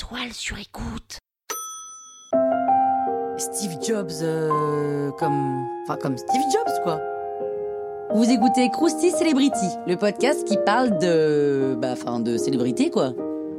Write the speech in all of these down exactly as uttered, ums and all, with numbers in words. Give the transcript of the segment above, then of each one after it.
Toile sur écoute. Steve Jobs, euh, comme... Enfin, comme Steve Jobs, quoi. Vous écoutez Krusty Celebrity, le podcast qui parle de... Bah, enfin, de célébrité, quoi.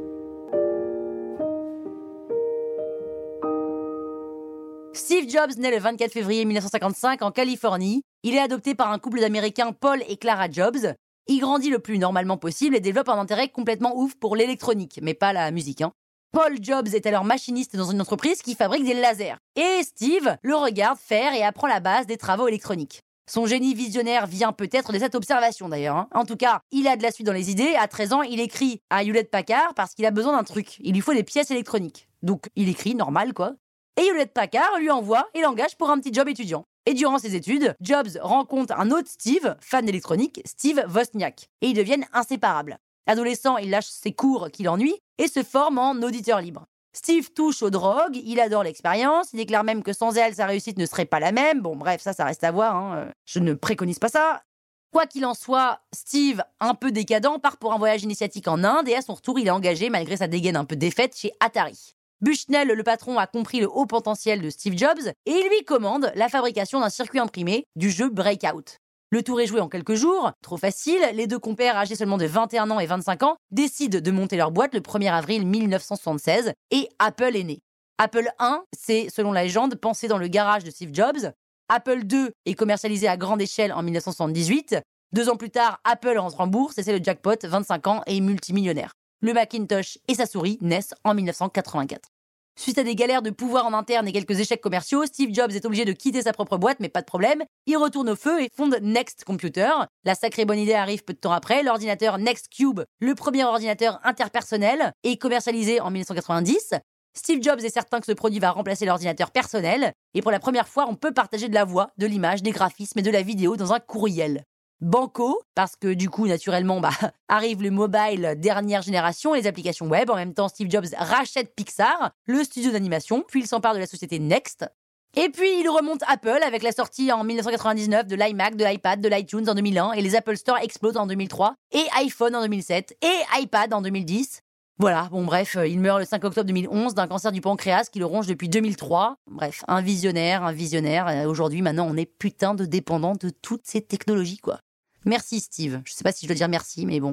Steve Jobs naît le vingt-quatre février mille neuf cent cinquante-cinq en Californie. Il est adopté par un couple d'Américains, Paul et Clara Jobs. Il grandit le plus normalement possible et développe un intérêt complètement ouf pour l'électronique, mais pas la musique, hein. Paul Jobs est alors machiniste dans une entreprise qui fabrique des lasers. Et Steve le regarde faire et apprend la base des travaux électroniques. Son génie visionnaire vient peut-être de cette observation d'ailleurs. Hein. En tout cas, il a de la suite dans les idées. À treize ans, il écrit à Hewlett-Packard parce qu'il a besoin d'un truc. Il lui faut des pièces électroniques. Donc il écrit, normal quoi. Et Hewlett-Packard lui envoie et l'engage pour un petit job étudiant. Et durant ses études, Jobs rencontre un autre Steve, fan d'électronique, Steve Wozniak. Et ils deviennent inséparables. Adolescent, il lâche ses cours qui l'ennuient et se forme en auditeur libre. Steve touche aux drogues, il adore l'expérience, il déclare même que sans elle, sa réussite ne serait pas la même. Bon, bref, ça, ça reste à voir, hein. Je ne préconise pas ça. Quoi qu'il en soit, Steve, un peu décadent, part pour un voyage initiatique en Inde et à son retour, il est engagé, malgré sa dégaine un peu défaite, chez Atari. Bushnell, le patron, a compris le haut potentiel de Steve Jobs et il lui commande la fabrication d'un circuit imprimé du jeu Breakout. Le tour est joué en quelques jours, trop facile, les deux compères âgés seulement de vingt et un ans et vingt-cinq ans décident de monter leur boîte le premier avril mille neuf cent soixante-seize et Apple est né. Apple un, c'est, selon la légende, pensé dans le garage de Steve Jobs. Apple deux est commercialisé à grande échelle en mille neuf cent soixante-dix-huit. Deux ans plus tard, Apple rentre en bourse et c'est le jackpot, vingt-cinq ans et multimillionnaire. Le Macintosh et sa souris naissent en mille neuf cent quatre-vingt-quatre. Suite à des galères de pouvoir en interne et quelques échecs commerciaux, Steve Jobs est obligé de quitter sa propre boîte, mais pas de problème. Il retourne au feu et fonde Next Computer. La sacrée bonne idée arrive peu de temps après. L'ordinateur Next Cube, le premier ordinateur interpersonnel, est commercialisé en mille neuf cent quatre-vingt-dix. Steve Jobs est certain que ce produit va remplacer l'ordinateur personnel. Et pour la première fois, on peut partager de la voix, de l'image, des graphismes et de la vidéo dans un courriel. Banco, parce que du coup, naturellement, bah, arrive le mobile dernière génération et les applications web. En même temps, Steve Jobs rachète Pixar, le studio d'animation, puis il s'empare de la société Next. Et puis, il remonte Apple avec la sortie en mille neuf cent quatre-vingt-dix-neuf de l'iMac, de l'iPad, de l'iTunes en deux mille un, et les Apple Store explosent en deux mille trois, et iPhone en deux mille sept, et iPad en deux mille dix. Voilà, bon bref, il meurt le cinq octobre deux mille onze d'un cancer du pancréas qui le ronge depuis deux mille trois. Bref, un visionnaire, un visionnaire. Aujourd'hui, maintenant, on est putain de dépendant de toutes ces technologies, quoi. Merci Steve. Je sais pas si je dois dire merci, mais bon.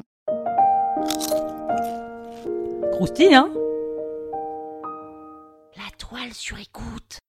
Croustille, hein ? La toile sur écoute.